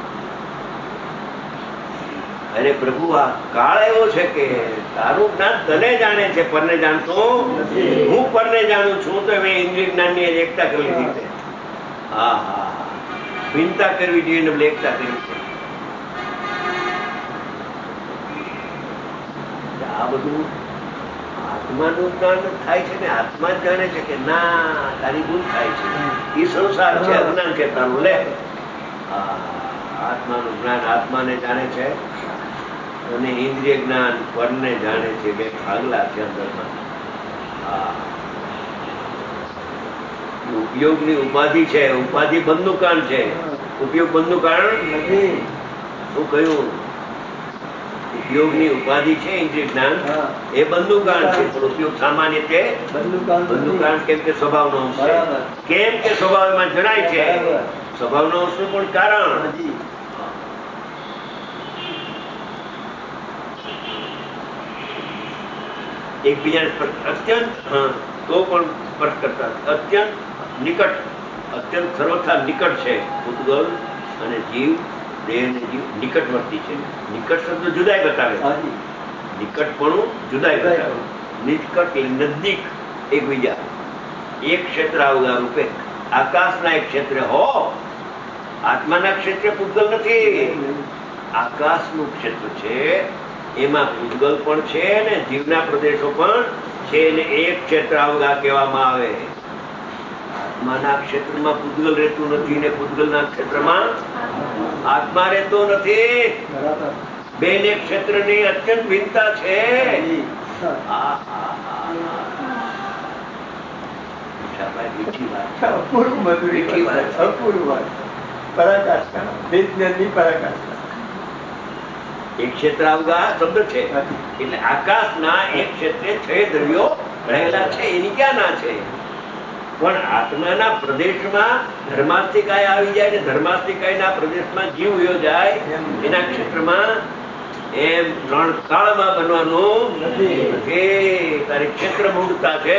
અરે પ્રભુ, આ કાળ એવો છે કે તારું જ્ઞાન તને જાણે છે, પરને જાણતો હું પરને જાણું છું. તો મેં ઇન્દ્રિય જ્ઞાનની એકતા કરી લીધી છે. ભિન્નતા કરવી જોઈએ ને એકતા કરવી છે. આ બધું આત્માનું જ્ઞાન થાય છે ને આત્મા જ જાણે છે કે ના તારી ભૂલ થાય છે, એ સંસાર છે, અજ્ઞાન છે તારું. લે આત્માનું જ્ઞાન આત્માને જાણે છે અને ઇન્દ્રિય જ્ઞાન પરને જાણે છે કે ભાગલા છે અંદરમાં. ઉપયોગની ઉપાધિ છે, ઉપાધિ બંધનું કારણ છે, ઉપયોગ બંધનું કારણ નથી. શું કહ્યું? ઉપયોગની ઉપાધિ છે ઇન્દ્રિય જ્ઞાન, એ બંધનું કારણ છે, પણ ઉપયોગ સામાન્ય છે બંધનું કારણ. કેમ કે સ્વભાવનો અંશ છે, કેમ કે સ્વભાવમાં જણાય છે, સ્વભાવનો અંશનું પણ કારણ. એકબીજાને અત્યંત તો પણ સ્પર્શ કરતા, અત્યંત નિકટ, અત્યંત સર્વથા નિકટ છે પૂતગલ અને જીવ, દેહ અને જીવ નિકટવર્તી છે. નિકટ શબ્દ જુદાય બતાવે, નિકટપણું જુદાય બતાવે. નિકટ એટલે નજદીક એકબીજા, એક ક્ષેત્ર અવગા રૂપે. આકાશના એક ક્ષેત્ર હો, આત્માના ક્ષેત્રે પૂતગલ નથી, આકાશનું ક્ષેત્ર છે, એમાં પૂતગલ પણ છે ને જીવના પ્રદેશો પણ છે, ને એક ક્ષેત્ર અવગા કહેવામાં આવે. આત્માના ક્ષેત્રમાં પૂતગલ રહેતું નથી ને પૂતગલના ક્ષેત્રમાં આત્મા રહેતો નથી. બેને ક્ષેત્રની અત્યંત ભિન્નતા છે. એક ક્ષેત્ર અવગા શબ્દ છે એટલે આકાશના એક ક્ષેત્રે 6 દ્રવ્યો રહેલા છે, એની ક્યાં ના છે? પણ આત્માના પ્રદેશમાં ધર્માસ્તિકાય આવી જાય ને ધર્માસ્તિકાયના પ્રદેશમાં જીવ વયો જાય એના ક્ષેત્રમાં, એમ 3 કાળમાં બનવાનું નથી. તારી ક્ષેત્ર મૂળતા છે.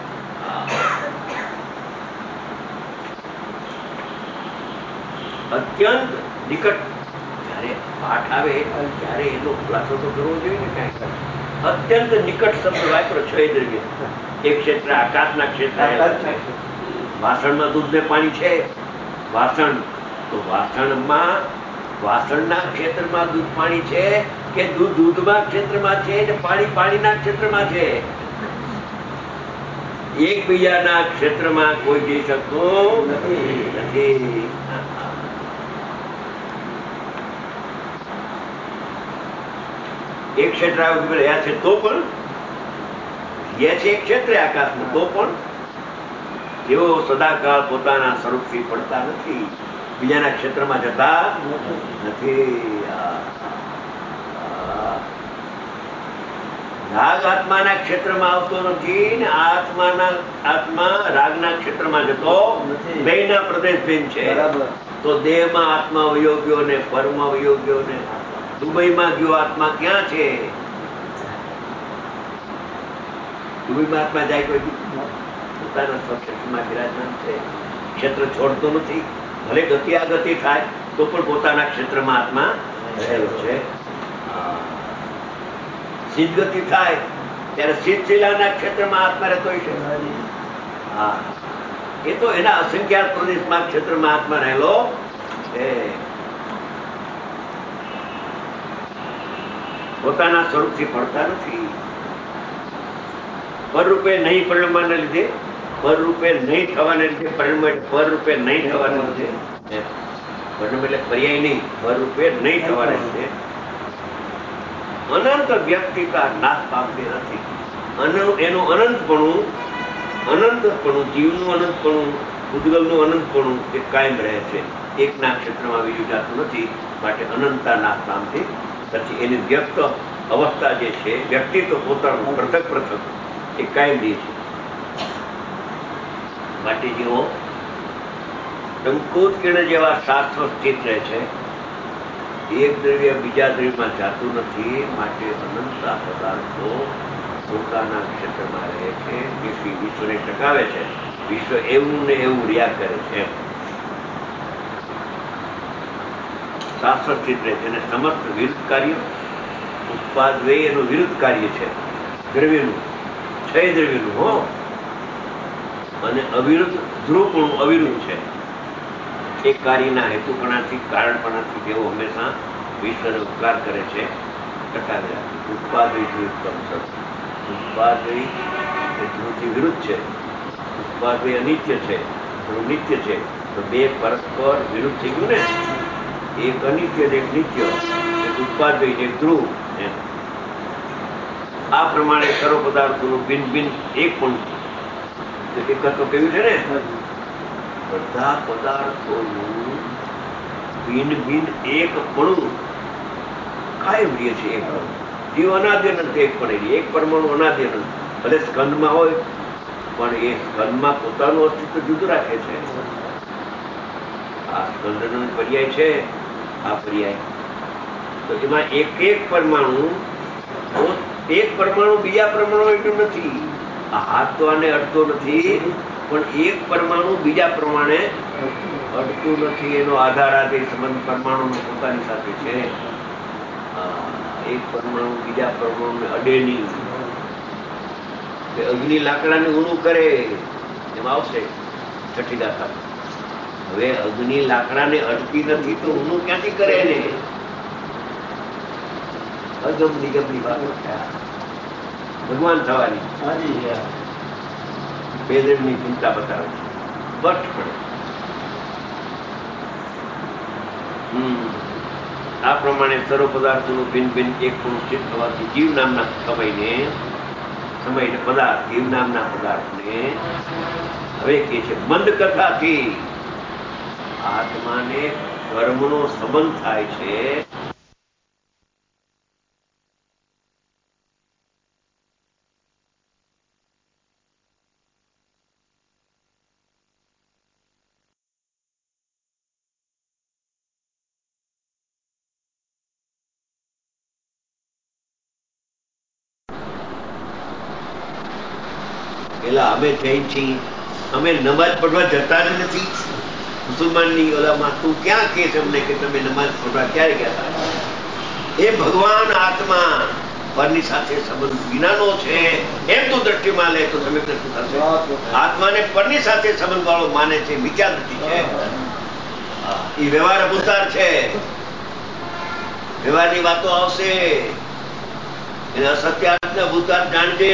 અત્યંત નિકટ. જયારે પાઠ આવે ત્યારે એનો ખુલાસો તો કરવો જોઈએ ને કઈ. અત્યંત નિકટ શબ્દ વાપરો 6 દ્રવ્ય. એક ક્ષેત્ર આકાશના ક્ષેત્ર. વાસણમાં દૂધ ને પાણી છે, વાસણ તો વાસણમાં વાસણના ક્ષેત્રમાં દૂધ પાણી છે કે દૂધ દૂધમાં ક્ષેત્રમાં છે ને પાણી પાણીના ક્ષેત્રમાં છે? એકબીજાના ક્ષેત્રમાં કોઈ જઈ શકતું નથી. એક ક્ષેત્ર રહ્યા છે તો પણ છે એક ક્ષેત્ર આકાશમાં, તો પણ તેઓ સદાકાળ પોતાના સ્વરૂપથી પડતા નથી, બીજાના ક્ષેત્રમાં જતા નથી. રાગ આત્માના ક્ષેત્રમાં આવતો નથી ને આત્મા રાગના ક્ષેત્રમાં જતો નથી. બેયના પ્રદેશ ભિન્ન છે. તો દેહમાં આત્મા વયો ગયો ને પરમાં વયો ગયો ને દુબઈમાં ગયો આત્મા ક્યાં છે? દુબઈમાં આત્મા જાય કોઈ પોતાના સ્વક્ષેત્રમાં વિરાજમાન છે, ક્ષેત્ર છોડતો નથી. ભલે ગતિ આગતિ થાય તો પણ પોતાના ક્ષેત્રમાં આત્મા રહેલો છે. સિદ્ધ ગતિ થાય ત્યારે સિદ્ધ શિલાના ક્ષેત્રમાં આત્મા રહેતો છે. એ તો એના અસંખ્યાત પ્રદેશમાં ક્ષેત્રમાં આત્મા રહેલો છે. પોતાના સ્વરૂપથી પડતા નથી. પરરૂપે નહીં પરિણમવાને લીધે, પરરૂપે નહીં થવાને લીધે, પરિણમ પરરૂપે નહીં થવાને લીધે, પરિણમ એટલે પર્યાય નહીં, પરરૂપે નહીં થવાને લીધે અનંત વ્યક્તિતા નાશ પામતી નથી. એનું અનંતપણું, જીવનું અનંતપણું, ભૂતગલનું અનંતપણું એ કાયમ રહે છે. એકના ક્ષેત્રમાં બીજું જાતું નથી, માટે અનંતતા નાશ પામતી નથી. એની વ્યક્ત અવસ્થા જે છે, વ્યક્તિત્વ પોતાનું પૃથક એ કાયમ રહે છે. માટે જેવો ટંકોત કિરણ જેવા શાસ્ત્રો સ્થિત રહે છે, એક દ્રવ્ય બીજા દ્રવ્યમાં જાતું નથી, માટે અનંતતા પદાર્થો પોતાના ક્ષેત્રમાં રહે છે, જેથી વિશ્વને ટકાવે છે. વિશ્વ એવું ને એવું રહ્યા કરે છે, શાસ્ત્ર સ્થિત રહે છે. અને સમસ્ત વિરુદ્ધ કાર્ય ઉત્પાદ વે એનું વિરુદ્ધ કાર્ય છે દ્રવ્યનું, 6 દ્રવ્યનું હો. અને અવિરુદ્ધ ધ્રુવપણું અવિરુદ્ધ છે. એક કાર્યના હેતુપણાથી કારણપણાથી તેઓ હંમેશા વિશ્વને ઉપકાર કરે છે, ટકાવી રાખે. ઉત્પાદ ઉત્પાદ એ ધ્રુવથી વિરુદ્ધ છે. ઉત્પાદ અનિત્ય છે, ધ્રુવ નિત્ય છે. તો બે પરસ્પર વિરુદ્ધ થઈ ગયું ને, એક અનિત્ય ને એક નિત્ય. ઉત્પાદય એક ધ્રુવ. આ પ્રમાણે સર્વ પદાર્થોનું ભિન્ન ભિન્ન એક પણ એકત્વ કેવું છે ને, બધા પદાર્થોનું ભિન્ન ભિન્ન એક પણ કાયમ રહે છે. એક જીવ અનાદિ અનંત એક પણ એક પરમાણુ અનાદિ અનંત ભલે સ્કંદમાં હોય પણ એ સ્કંદમાં પોતાનું અસ્તિત્વ જુદું રાખે છે. આ સ્કંદનો પર્યાય છે, આ પર્યાય તો એમાં એક એક પરમાણુ બીજા પરમાણુ એટલું નથી. આ હાથ તો આને અડતો નથી, પણ એક પરમાણુ બીજા પ્રમાણે અડતું નથી. એનો આધાર આ સંબંધ પરમાણુ પોતાની સાથે છે. એક પરમાણુ બીજા પરમાણુ અડે નહીં. અગ્નિ લાકડાને ઊણું કરે એમાં આવશે છઠ્ઠી દાખલા. હવે અગ્નિ લાકડાને અડતી નથી તો ઊણું ક્યાંથી કરે ને? અગમ નિગમની વાતો ભગવાન થવાની બેદરની ચિંતા બતાવે છે. સ્પષ્ટ પડે. આ પ્રમાણે સર્વ પદાર્થોનું ભિન્ન ભિન્ન એક પણ ચિત્ત થવાથી જીવ નામના સમયને પદાર્થ જીવ નામના પદાર્થને હવે કે છે મંદ કથાથી આત્માને કર્મનો સંબંધ થાય છે. પેલા અમે જૈન છીએ, અમે નમાજ પડવા જતા જ નથી. મુસલમાનની ઓલામાં તું ક્યાં કે છે અમને કે તમે નમાજ પડવા ક્યારે ગયા હતા? એ ભગવાન આત્મા પરની સાથે સંબંધ વિનાનો છે એમ તું દ્રષ્ટિમાં લે તો તમે દ્રષ્ટિ થશે. આત્માને પરની સાથે સંબંધ વાળો માને છે, મિથ્યા દ્રષ્ટિ છે. એ વ્યવહાર અભૂતાર છે. વ્યવહારની વાતો આવશે એને અસત્યાર્થને અભૂતાર જાણજે.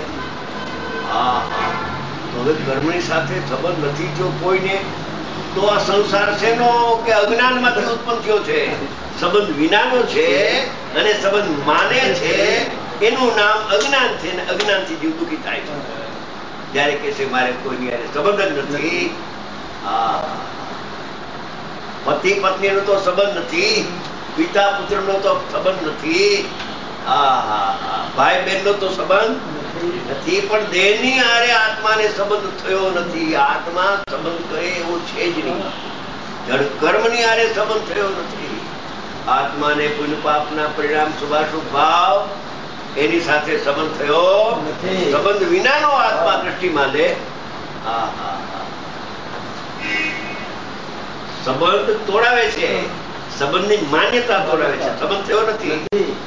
હવે કર્મની સાથે સંબંધ નથી જો કોઈને તો આ સંસાર છે નો કે અજ્ઞાનમાંથી ઉત્પન્ન થયો છે. સંબંધ વિનાનો છે અને સંબંધ માને છે એનું નામ અજ્ઞાન છે. અજ્ઞાનથી જીવ દુઃખી થાય છે. જયારે કે છે મારે કોઈની સંબંધ જ નથી. પતિ પત્નીનો તો સંબંધ નથી, પિતા પુત્રનો તો સંબંધ નથી, ભાઈ બહેનનો તો સંબંધ નથી, પણ દેહની હારે આત્માને સંબંધ થયો નથી. આત્મા સંબંધ કરે એવો છે જ નહીં. જળ કર્મની હારે સંબંધ થયો નથી. આત્માને પુણ્ય પાપના પરિણામ શુભાશુભ ભાવ એની સાથે સંબંધ થયો નથી. સંબંધ વિનાનો આત્મા દ્રષ્ટિમાં લે. સંબંધ તોડાવે છે, સંબંધની માન્યતા તોડાવે છે. સંબંધ થયો નથી.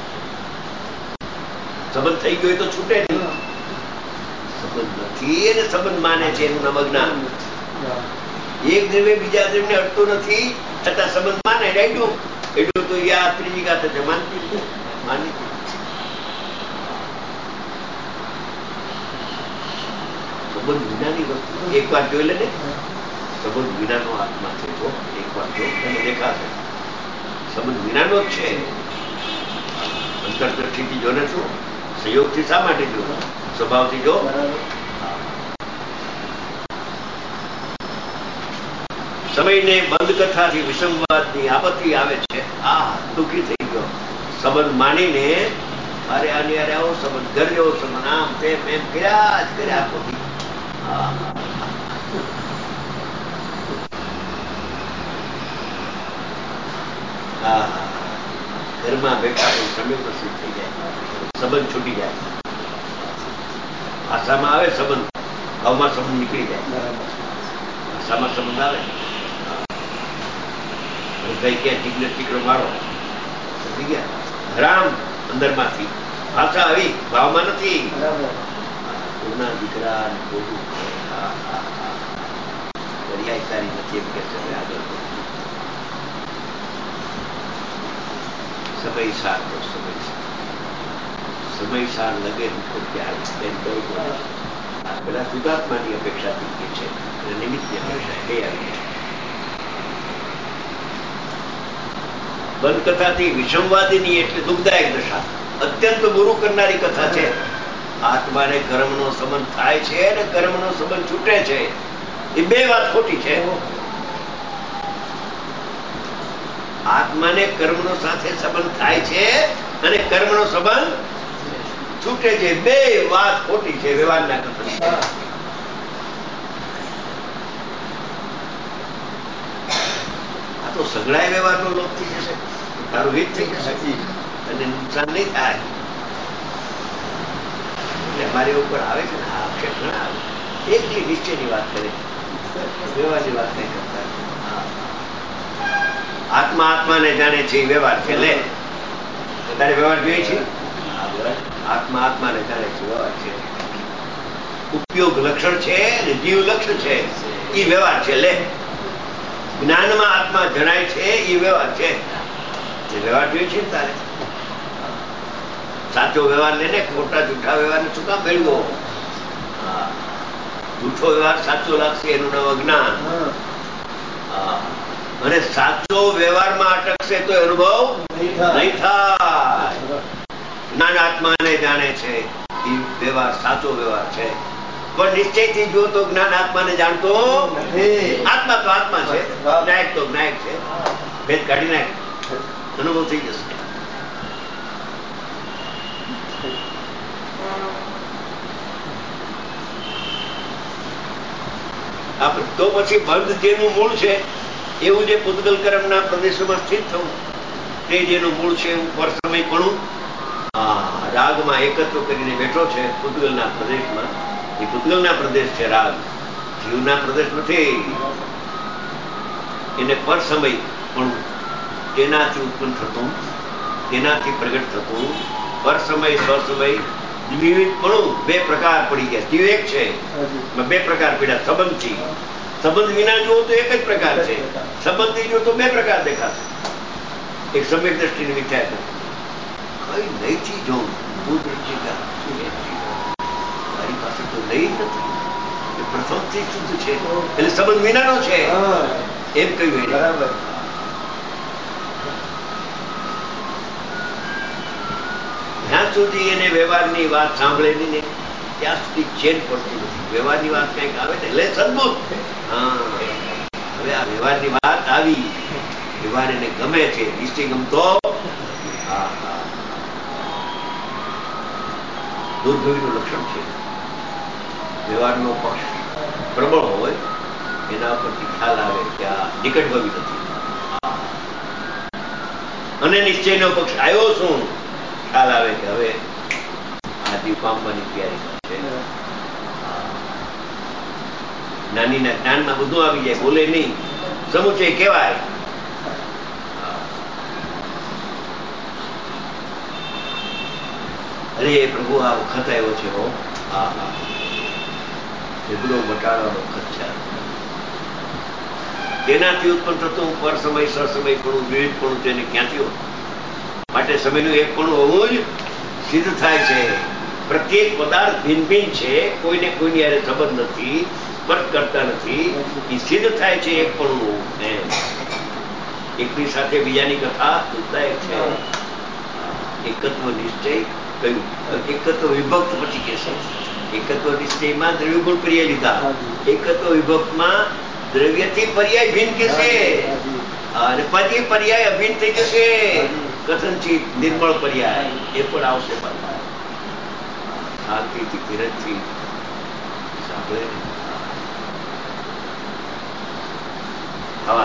સંબંધ થઈ ગયો તો છૂટે નહીં. સંબંધ નથી અને સંબંધ માને છે એનું નામ અજ્ઞાન. એક દ્રવ્ય બીજા દ્રવ્યને અડતું નથી છતાં સંબંધ માને. એટલું તો આ ત્રીજી ગાત છે. માની સંબંધ વિનાની વસ્તુ એક વાર જોઈ લે ને. સંબંધ વિનાનો આત્મા છે. જો એક વાર જો તમે દેખાશે સંબંધ વિનાનો જ છે. અંતરદ્રષ્ટિથી જો ને શું સંયોગથી શા માટે જો? સ્વભાવથી જો. સમયને બંધ કથાથી વિષમવાદની આપત્તિ આવે છે. દુઃખી થઈ ગયો સંબંધ માનીને. અરે આની અરે આવો સંબંધ કર્યો, સંબંધ આમ તેમ એમ કર્યા જ કર્યા પોતી. ઘરમાં બેઠા સમય પ્રસિદ્ધ થઈ જાય, સંબંધ છૂટી જાય. ભાષામાં આવે સંબંધ, ભાવમાં સંબંધ નીકળી જાય. ભાષામાં સંબંધ આવે કઈ ક્યાં ટીકને ટીકડો મારો સમજી ગયા. રામ અંદરમાંથી ભાષા આવી, ભાવમાં નથી. કોના દીકરા ખોટું પર્યાય સારી નથી એમ કે આગળ સમયસાર તો સમયસાર લગે ત્યારે એમ કહ્યું. પેલા શુદ્ધાત્માની અપેક્ષાથી કે છે અને નિમિત્તની અપેક્ષા એ આવી છે. બંધ કથાથી વિષમવાદીની એટલે દુઃખદાયક દશા, અત્યંત ગુરુ કરનારી કથા છે. આત્માને કર્મનો સંબંધ થાય છે અને કર્મનો સંબંધ છૂટે છે, એ બે વાત ખોટી છે. આત્માને કર્મનો સાથે સંબંધ થાય છે અને કર્મનો સંબંધ છૂટે છે, બે વાત ખોટી છે વ્યવહારના કથા. આ તો સગડાય વ્યવહારનો લોપ થઈ જશે, તારું હિત થઈ જશે અને નુકસાન નહીં થાય. એટલે અમારી ઉપર આવે છે ને આ આક્ષેપ ઘણા આવે, એકલી નિશ્ચયની વાત કરે, વ્યવહારની વાત નહીં કરતા. આત્મા આત્માને જાણે છે એ વ્યવહાર છે. લે તારે વ્યવહાર જોઈએ છે, આત્મા આત્માને જાણે છે વ્યવહાર છે. ઉપયોગ લક્ષણ છે અને જીવ લક્ષણ છે, એ વ્યવહાર છે. લે જ્ઞાનમાં આત્મા જણાય છે એ વ્યવહાર છે, એ વ્યવહાર જોઈએ છે ને તારે. સાચો વ્યવહાર લઈને ખોટા જૂઠા વ્યવહાર શું કામ મેળવો? જૂઠો વ્યવહાર સાચો લાગશે એનું નામ અજ્ઞાન. અને સાચો વ્યવહારમાં અટકશે તો અનુભવ નહીં થાય. જ્ઞાન આત્માને જાણે છે એ વ્યવહાર સાચો વ્યવહાર છે. પણ નિશ્ચયથી જો તો જ્ઞાન આત્માને જાણતો નથી. આત્મા તો આત્મા છે, જ્ઞાયક તો જ્ઞાયક છે. ભેદ કાઢી નાખ, અનુભવ થઈ જશે. તો પછી બંધ જેનું મૂળ છે એવું જે પૂતગલ કર્મના પ્રદેશોમાં સ્થિત થવું, તે જેનું મૂળ છે એવું પર સમય પણ રાગમાં એકત્વ કરીને બેઠો છે પૂતગલના પ્રદેશમાં. એ પૂતગલના પ્રદેશ છે રાગ, જીવના પ્રદેશ નથી. એને પર સમય પણ તેનાથી ઉત્પન્ન થતું, તેનાથી પ્રગટ થતું પર સમય સ્વસમય વિવિધપણું બે પ્રકાર પડી ગયા. જીવ એક છે, બે પ્રકાર પડ્યા. સંબંધથી, સંબંધ વિના જુઓ તો એક જ પ્રકાર છે, સંબંધથી જુઓ તો બે પ્રકાર દેખાશે. એક સમ્યક દ્રષ્ટિની વિચાર કઈ નહીથી જોઉં, હું દ્રષ્ટિ મારી પાસે તો નહીં નથી, એ પ્રથમથી શુદ્ધ છે એટલે સંબંધ વિનાનો છે એમ કહ્યું. બરાબર. જ્યાં સુધી એને વ્યવહારની વાત સાંભળે નહીં ને ત્યાં સુધી ચેન પડતી નથી. વ્યવહારની વાત કંઈક આવે ને એટલે સદબુદ્ધ. હવે આ વ્યવહારની વાત આવી, વ્યવહાર એને ગમે છે, નિશ્ચય ગમતો દુર્ગવીનું લક્ષણ છે. વ્યવહારનો પક્ષ પ્રબળ હોય એના પરથી ખ્યાલ આવે કે આ નિકટભવી નથી, અને નિશ્ચયનો પક્ષ આવ્યો શું ખ્યાલ આવે કે હવે આ જીવ પામવાની તૈયારી છે. જ્ઞાનીના જ્ઞાનમાં બધું આવી જાય, બોલે નહીં, સમુચય કહેવાય. અરે પ્રભુ આ વખત આવ્યો છે, હો ઝઘડો બટાડવાનો વખત છે. તેનાથી ઉત્પન્ન થતું પર સમય સસમય પણ વિવિધ પણ તેને ક્યાંથી હોય? માટે સમયનું એક પણ હોવું જ સિદ્ધ થાય છે. પ્રત્યેક પદાર્થ ભિન્ન ભિન્ન છે, કોઈને કોઈની હારે સંબંધ નથી, સ્પર્શ કરતા નથી, એ સિદ્ધ થાય છે એક પણ. એકની સાથે બીજાની કથા દુઃખદાયક છે. એકત્વ નિશ્ચય કહ્યું, એકત્વ વિભક્ત પછી કે છે. એકત્વ નિશ્ચયમાં દ્રવ્ય ગુણ પર્યાય લીધા, એકત્વ વિભક્તમાં દ્રવ્યથી પર્યાય ભિન્ન કે છે અને પછી પર્યાય અભિન્ન થઈ જશે. કથનચિત નિર્મળ પર્યાય એ પણ આવશે. શાંતિથી ધીરજથી સાંભળે. હવા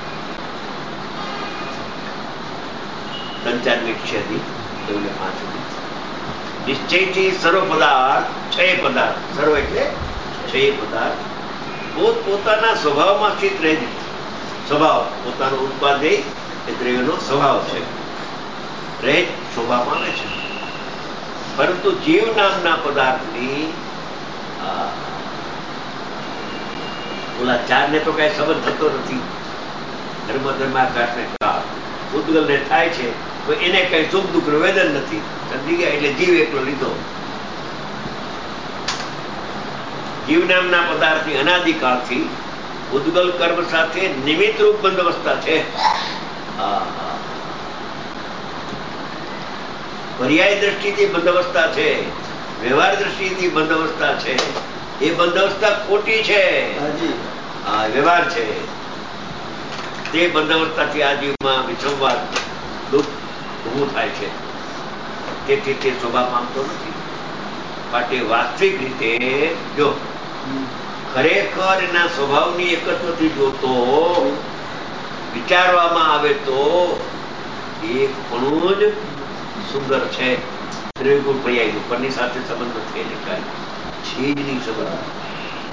3-4 મિનિટ છે હજી, 5 મિનિટ. નિશ્ચયથી સર્વ પદાર્થ, 6 પદાર્થ, સર્વ એટલે 6 પદાર્થ પોતાના સ્વભાવમાં સ્થિત રહે છે. સ્વભાવ પોતાનો ઉત્પાદે એ દ્રવ્યનો સ્વભાવ છે, રહે શોભા પામે છે. પરંતુ જીવ નામના પદાર્થની ઓલા 4 ને તો કઈ સંબંધ થતો નથી. ધર્મ ધર્માકાશને કાળ ઉદ્ગલને થાય છે તો એને કઈ સુખ દુઃખ વેદન નથી. સમજી ગયા? એટલે જીવ એકલો લીધો. જીવ નામના પદાર્થની અનાદિકાળથી ઉદ્ગલ કર્મ સાથે નિમિત્ત રૂપ બંધ અવસ્થા છે. પર્યાય દ્રષ્ટિથી બંધ અવસ્થા છે, વ્યવહાર દ્રષ્ટિથી બંધ અવસ્થા છે. એ બંધ અવસ્થા ખોટી છે. આ વ્યવહાર છે. તે બંધ અવસ્થાથી આ જીવમાં વિસંવાદ દુઃખ ઊભું થાય છે. તેથી તે શોભા પામતો નથી. માટે વાસ્તવિક રીતે જો ખરેખર એના સ્વભાવની એકત્વથી જોતો વિચારવામાં આવે તો એ ઘણું જ સુંદર છે. દ્રવ્યગુણ પર્યાય ઉપરની સાથે સંબંધ નથી, એને કાંઈ છે જ નહીં સંબંધ.